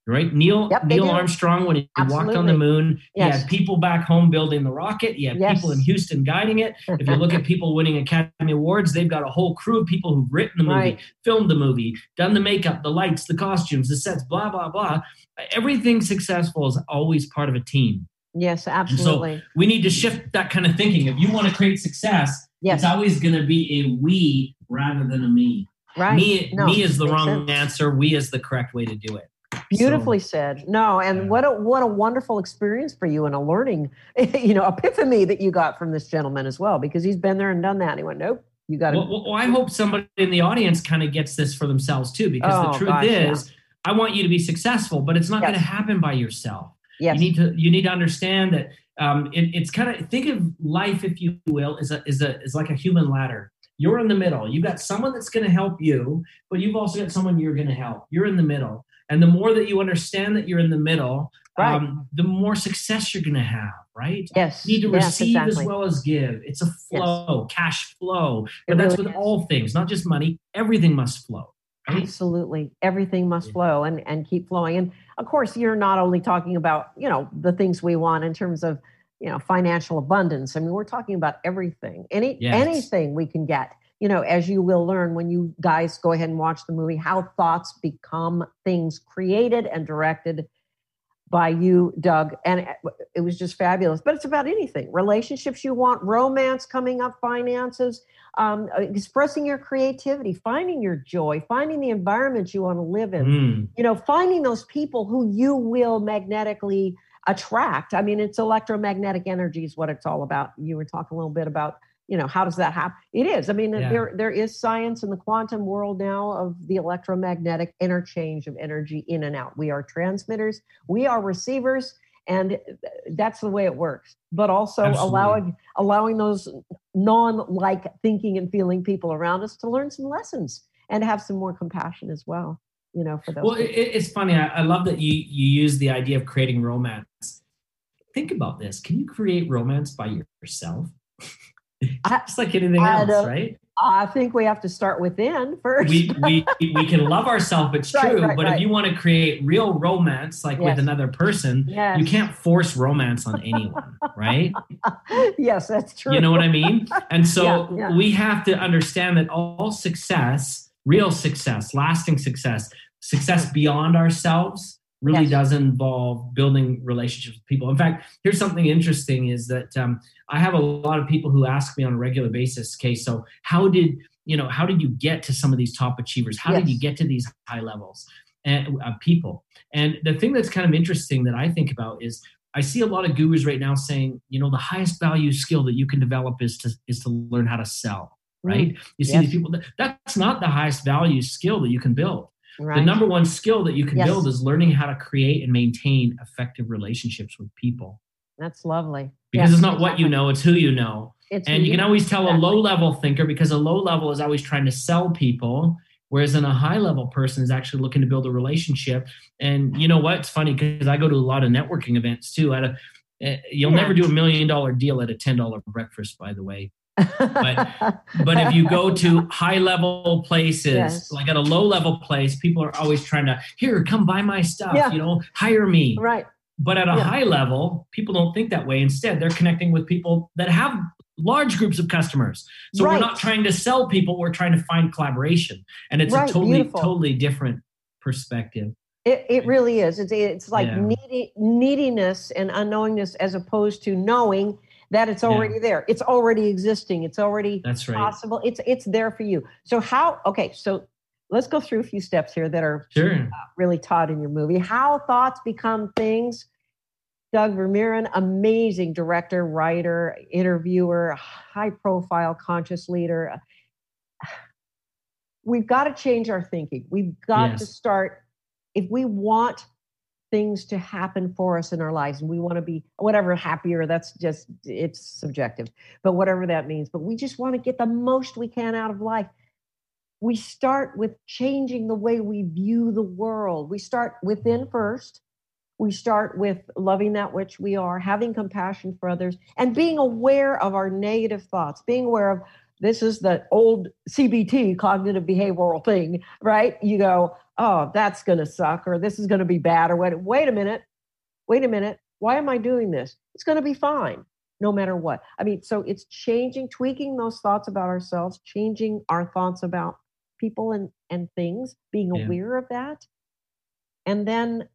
right? Neil Yep, they Neil do. Armstrong, when he walked on the Absolutely. moon, he Yes. had people back home building the rocket. He had Yes. people in Houston guiding it. If you look at people winning Academy Awards, they've got a whole crew of people who've written the movie, Right. filmed the movie, done the makeup, the lights, the costumes, the sets, blah, blah, blah. Everything successful is always part of a team. Yes, And absolutely. so we need to shift that kind of thinking. If you want to create success, Yes. it's always going to be a we rather than a me. Right. Me, No, me is the makes wrong sense. answer. We is the correct way to do it. Beautifully So, said. No, and yeah. what a what a wonderful experience for you and a learning, you know, epiphany that you got from this gentleman as well, because he's been there and done that. And he went, nope, you got to. Well, well, I hope somebody in the audience kind of gets this for themselves too, because Oh, the truth gosh, is, I want you to be successful, but it's not Yes. going to happen by yourself. Yes. You need to you need to understand that um, it, it's kind of think of life, if you will, is a is a is like a human ladder. You're in the middle. You've got someone that's going to help you, but you've also got someone you're going to help. You're in the middle. And the more that you understand that you're in the middle, Right. um, the more success you're going to have, right? Yes. You need to yes, receive exactly. as well as give. It's a flow, cash flow. But It that's really with is. all things, not just money. Everything must flow. Right? Absolutely. Everything must Yeah. flow and, and keep flowing. And of course, you're not only talking about, you know, the things we want in terms of, you know, financial abundance. I mean, we're talking about everything, any Yes. anything we can get, you know, as you will learn when you guys go ahead and watch the movie, how thoughts become things created and directed by you, Doug. And it, it was just fabulous. But it's about anything, relationships you want, romance coming up, finances, um, expressing your creativity, finding your joy, finding the environment you want to live in, Mm. you know, finding those people who you will magnetically attract. I mean, it's electromagnetic energy is what it's all about. You were talking a little bit about, you know, how does that happen? It is. I mean, Yeah. there there is science in the quantum world now of the electromagnetic interchange of energy in and out. We are transmitters, we are receivers, and that's the way it works. But also Absolutely. allowing allowing those non-like thinking and feeling people around us to learn some lessons and have some more compassion as well, you know, for those Well, it, people. it's funny. I, I love that you you use the idea of creating romance. Think about this. Can you create romance by yourself? I- Just like anything I else, don't- right? I think we have to start within first. We, we we can love ourselves, it's Right, true. right, but right. if you want to create real romance, like Yes. with another person, Yes. you can't force romance on anyone, right? Yes, that's true. You know what I mean? And so Yeah, yeah. we have to understand that all success, real success, lasting success, success beyond ourselves really Yes. does involve building relationships with people. In fact, here's something interesting is that um, I have a lot of people who ask me on a regular basis, okay, so how did, you know, how did you get to some of these top achievers? How did Yes. you get to these high levels and uh, people? And the thing that's kind of interesting that I think about is I see a lot of gurus right now saying, you know, the highest value skill that you can develop is to is to learn how to sell, right? You see Yes. these people, that, that's not the highest value skill that you can build. Right. The number one skill that you can Yes. build is learning how to create and maintain effective relationships with people. That's lovely. Because Yes, it's not what you exactly. know, it's who you know. It's And you can always tell a exactly. low level thinker, because a low level is always trying to sell people, whereas in a high level person is actually looking to build a relationship. And you know what? It's funny because I go to a lot of networking events too. At a, uh, you'll Yeah. never do a million dollar deal at a ten dollar breakfast, by the way. But if you go to high level places, Yes. like at a low level place, people are always trying to, here, come buy my stuff, Yeah. you know, hire me. Right. But at a Yeah. high level, people don't think that way. Instead, they're connecting with people that have large groups of customers. So Right. we're not trying to sell people, we're trying to find collaboration. And it's Right, a totally, beautiful. totally different perspective. It, it really is. It's it's like Yeah. needy, neediness and unknowingness as opposed to knowing that it's already there. It's already existing. It's already That's right. possible. It's it's there for you. So how? Okay, so let's go through a few steps here that are Sure. really taught in your movie. How thoughts become things. Doug Vermeeren, amazing director, writer, interviewer, high-profile conscious leader. We've got to change our thinking. We've got Yes. to start, if we want things to happen for us in our lives and we want to be whatever happier, that's just, it's subjective, but whatever that means. But we just want to get the most we can out of life. We start with changing the way we view the world. We start within first. We start with loving that which we are, having compassion for others, and being aware of our negative thoughts, being aware of this is the old C B T, cognitive behavioral thing, right? You go, oh, that's going to suck, or this is going to be bad, or wait, wait a minute, wait a minute. Why am I doing this? It's going to be fine, no matter what. I mean, so it's changing, tweaking those thoughts about ourselves, changing our thoughts about people and, and things, being Yeah. aware of that. And then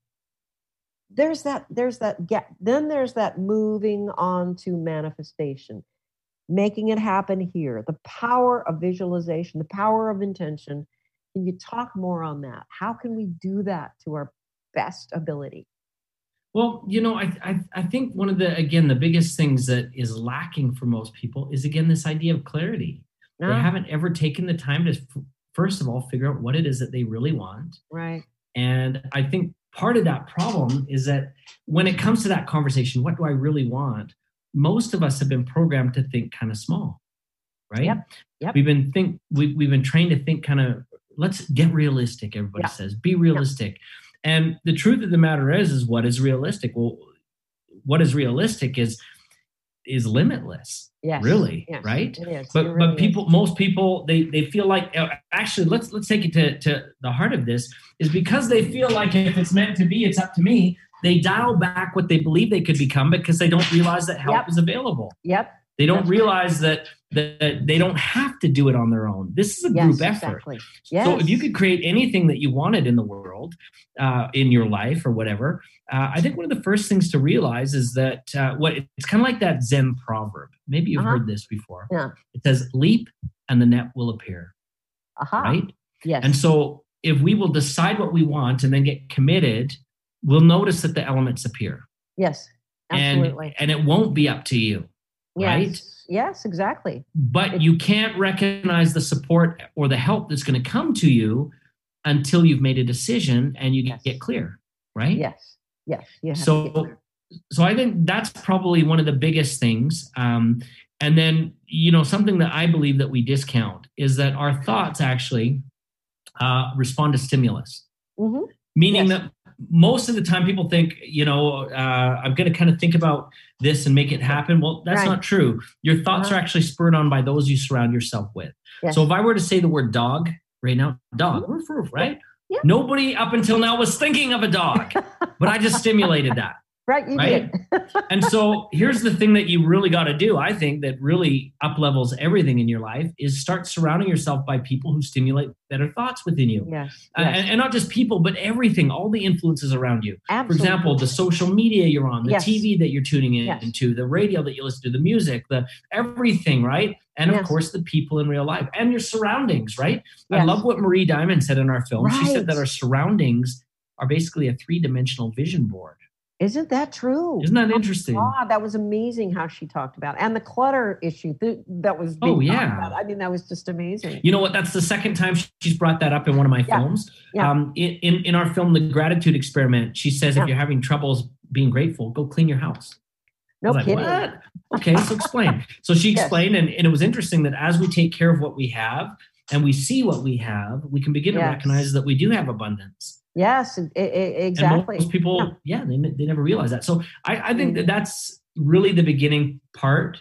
there's that, there's that gap. Then there's that moving on to manifestation, making it happen here, the power of visualization, the power of intention. Can you talk more on that? How can we do that to our best ability? Well, you know, I, I I think one of the, again, the biggest things that is lacking for most people is, again, this idea of clarity. No? They haven't ever taken the time to, f- first of all, figure out what it is that they really want. Right. And I think part of that problem is that when it comes to that conversation, what do I really want? Most of us have been programmed to think kind of small, right? Yep. Yep. We've been think we, we've been trained to think kind of, let's get realistic. Everybody Yeah. says, be realistic. Yeah. And the truth of the matter is, is what is realistic? Well, what is realistic is is limitless. Yes. Really, Yes. right? It is. But It really but people, is. most people, they they feel like, uh, actually, let's let's take it to to the heart of this, is because they feel like if it's meant to be, it's up to me. They dial back what they believe they could become because they don't realize that help Yep. is available. Yep. They don't That's realize that that they don't have to do it on their own. This is a Yes, group effort. exactly. Yes. So if you could create anything that you wanted in the world, uh, in your life or whatever, uh, I think one of the first things to realize is that uh, what it's kind of like that Zen proverb. Maybe you've Uh-huh. heard this before. Yeah. It says, "Leap and the net will appear." Aha. Right? Yes. And so if we will decide what we want and then get committed, we'll notice that the elements appear. Yes. And, Absolutely. and it won't be up to you. Yes. Right? Yes, exactly. But you can't recognize the support or the help that's going to come to you until you've made a decision and you Yes. get clear, right? Yes. Yes. You have to get So, clear. so I think that's probably one of the biggest things. Um, and then, you know, something that I believe that we discount is that our thoughts actually uh, respond to stimulus, Mhm. meaning Yes. that most of the time people think, you know, uh, I'm going to kind of think about this and make it happen. Well, that's Right. not true. Your thoughts Uh-huh. are actually spurred on by those you surround yourself with. Yes. So if I were to say the word dog right now, dog, roof, roof, right? Yeah. Nobody up until now was thinking of a dog, but I just stimulated that. Right, you Right? did. And so here's the thing that you really got to do, I think, that really up levels everything in your life is start surrounding yourself by people who stimulate better thoughts within you. Yes. Uh, yes. and, and not just people, but everything, all the influences around you. For Absolutely. example, the social media you're on, the Yes. T V that you're tuning in Yes. into, the radio that you listen to, the music, the everything, right? And of Yes. course, the people in real life and your surroundings, right? I Yes. love what Marie Diamond said in our film. She said Right. that our surroundings are basically a three-dimensional vision board. Isn't that true? Isn't that interesting? God, that was amazing how she talked about it. And the clutter issue th- that was being Oh, talked yeah. about. I mean, that was just amazing. You know what? That's the second time she's brought that up in one of my Yeah. films. Yeah. Um, in, in in our film, The Gratitude Experiment, she says Yeah. if you're having troubles being grateful, go clean your house. No I was like, kidding. what? Okay, so explain. So she Yes. explained, and, and it was interesting that as we take care of what we have and we see what we have, we can begin to Yes. recognize that we do have abundance. Yes, e- e- exactly. And most people, Yeah. yeah, they, they never realize that. So I, I think Mhm. that that's really the beginning part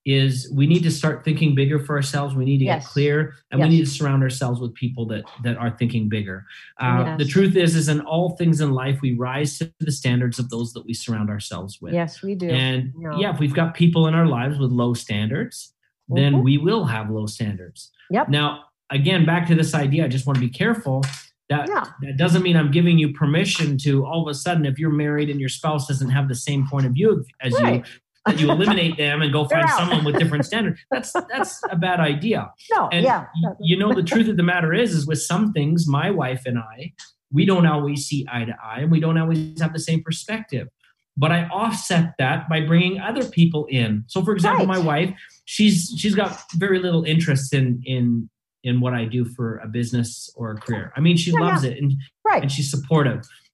is we need to start thinking bigger for ourselves. We need to Yes. get clear, and Yes. we need to surround ourselves with people that that are thinking bigger. Uh, The Yes. truth is, is in all things in life, we rise to the standards of those that we surround ourselves with. Yes, we do. And Yeah. yeah, if we've got people in our lives with low standards, then Mhm. we will have low standards. Yep. Now, again, back to this idea, I just want to be careful. That, Yeah. that doesn't mean I'm giving you permission to all of a sudden, if you're married and your spouse doesn't have the same point of view as Right. you, that you eliminate them and go They're find out. someone with different standards. That's that's a bad idea. No, And yeah. y- you know, the truth of the matter is, is with some things, my wife and I, we don't always see eye to eye, and we don't always have the same perspective. But I offset that by bringing other people in. So, for example, Right. my wife, she's she's got very little interest in in in what I do for a business or a career. I mean, she Yeah, loves it and Right. and she's supportive.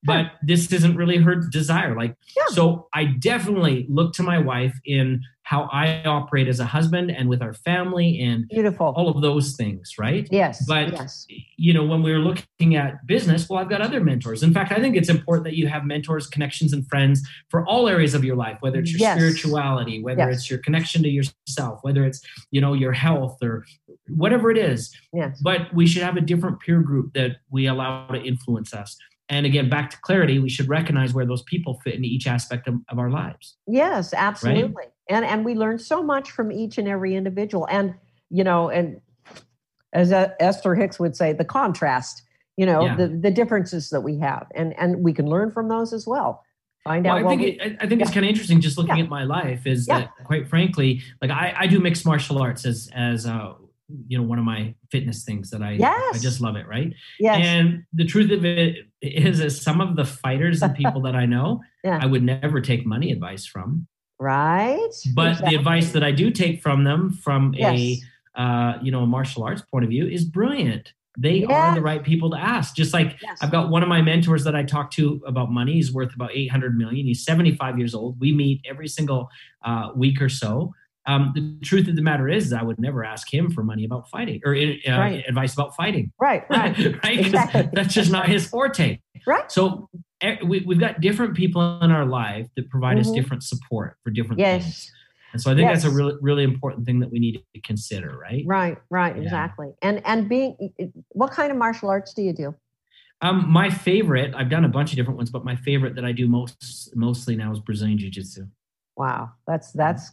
but this isn't really her desire. Like, Yeah. so I definitely look to my wife in how I operate as a husband and with our family and Beautiful. all of those things, right? Yes. But, yes. you know, when we're looking at business, well, I've got other mentors. In fact, I think it's important that you have mentors, connections, and friends for all areas of your life, whether it's your Yes. spirituality, whether Yes. it's your connection to yourself, whether it's, you know, your health or whatever it is. Yes. But we should have a different peer group that we allow to influence us. And again, back to clarity, we should recognize where those people fit into each aspect of, of our lives. Yes, absolutely. And and we learn so much from each and every individual. And, you know, and as uh, Esther Hicks would say, the contrast, you know, Yeah. the, the differences that we have. And and we can learn from those as well. Find Well, out I what think we, it, I think it's Yeah. kind of interesting just looking Yeah. at my life is Yeah. that, quite frankly, like I, I do mixed martial arts as as uh, you know, one of my fitness things that I Yes. I just love it, right? yes. And the truth of it is, is some of the fighters and people that I know, Yeah. I would never take money advice from. right. But Exactly. the advice that I do take from them from Yes. a uh, you know, a martial arts point of view is brilliant. They are Yes. the right people to ask. Just like Yes. I've got one of my mentors that I talk to about money. He's worth about eight hundred million. He's seventy-five years old. We meet every single uh, week or so. Um, the truth of the matter is, I would never ask him for money about fighting or uh, Right. advice about fighting. Right, right. right? 'Cause Exactly. That's just not his forte. Right. So eh, we, we've got different people in our life that provide us Mhm. different support for different Yes. things. And so I think that's a Yes. really, really important thing that we need to consider, right? Right, right, Yeah. exactly. And and being, what kind of martial arts do you do? Um, my favorite, I've done a bunch of different ones, but my favorite that I do most mostly now is Brazilian Jiu-Jitsu. Wow, that's that's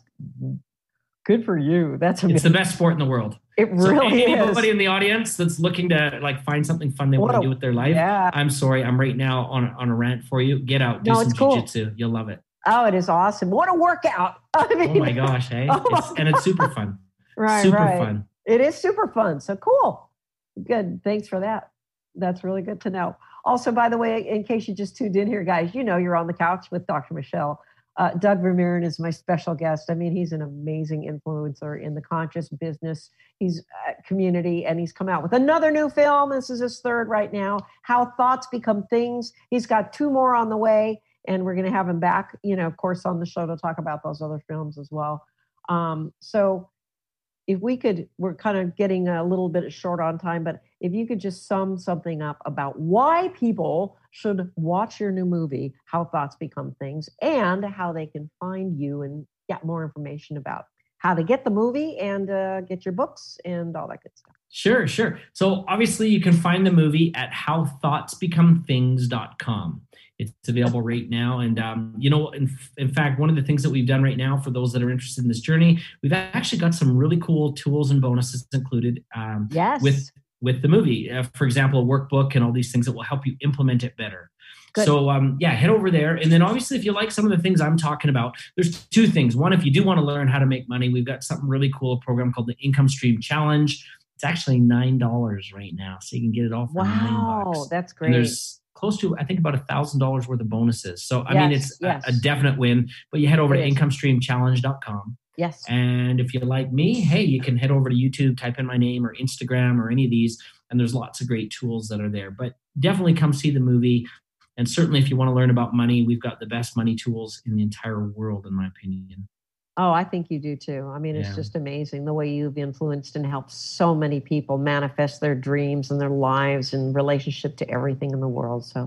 good for you. That's It's the amazing. best sport in the world. It So really anybody is. in the audience that's looking to like find something fun they What want to a- do with their life, Yeah. I'm sorry, I'm right now on a, on a rant for you. Get out, do No, some it's cool. jiu-jitsu. You'll love it. Oh, it is awesome. What a workout. I mean, Oh my gosh, hey? Oh my It's, and it's super fun. right, super right. fun. It is super fun. So cool. Good. Thanks for that. That's really good to know. Also, by the way, in case you just tuned in here, guys, you know you're on the couch with Doctor Michelle. Uh, Doug Vermeeren is my special guest. I mean, he's an amazing influencer in the conscious business. He's uh, community, and he's come out with another new film. This is his third right now, How Thoughts Become Things. He's got two more on the way, and we're going to have him back, you know, of course, on the show to talk about those other films as well. Um, so if we could, we're kind of getting a little bit short on time, but if you could just sum something up about why people should watch your new movie, How Thoughts Become Things, and how they can find you and get more information about how to get the movie and uh, get your books and all that good stuff. Sure, sure. So obviously you can find the movie at how thoughts become things dot com. It's available right now. And, um, you know, in, in fact, one of the things that we've done right now for those that are interested in this journey, we've actually got some really cool tools and bonuses included um, Yes. with with the movie. Uh, for example, a workbook and all these things that will help you implement it better. Good. So, um, yeah, head over there. And then obviously, if you like some of the things I'm talking about, there's two things. One, if you do want to learn how to make money, we've got something really cool, a program called the Income Stream Challenge. It's actually nine dollars right now. So you can get it all for nine Wow, bucks. that's And great. there's close to, I think, about one thousand dollars worth of bonuses. So, I mean, Yes, it's yes. a, a definite win. But you head over It to is. income stream challenge dot com. Yes. And if you like me, hey, you can head over to YouTube, type in my name or Instagram or any of these, and there's lots of great tools that are there. But definitely come see the movie. And certainly if you want to learn about money, we've got the best money tools in the entire world, in my opinion. Oh, I think you do too. I mean, it's Yeah. just amazing the way you've influenced and helped so many people manifest their dreams and their lives in relationship to everything in the world. So,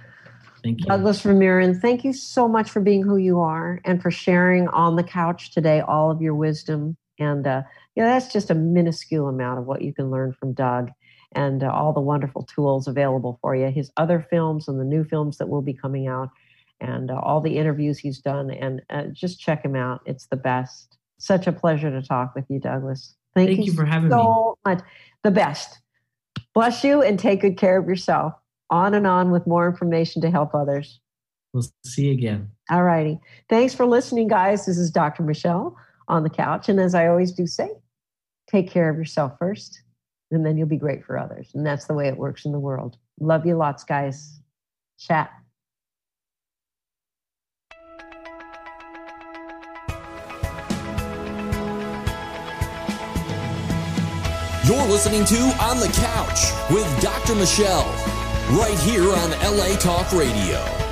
Thank you. Douglas Vermeeren, thank you so much for being who you are and for sharing on the couch today all of your wisdom. And uh, yeah, that's just a minuscule amount of what you can learn from Doug and uh, all the wonderful tools available for you. His other films and the new films that will be coming out and uh, all the interviews he's done. And uh, just check him out. It's the best. Such a pleasure to talk with you, Douglas. Thank, Thank you for having me. so much. The best. Bless you and take good care of yourself. On and on with more information to help others. We'll see you again. All righty. Thanks for listening, guys. This is Doctor Michelle on the couch. And as I always do say, take care of yourself first, and then you'll be great for others. And that's the way it works in the world. Love you lots, guys. Chat. You're listening to On the Couch with Doctor Michelle. right here on L A Talk Radio.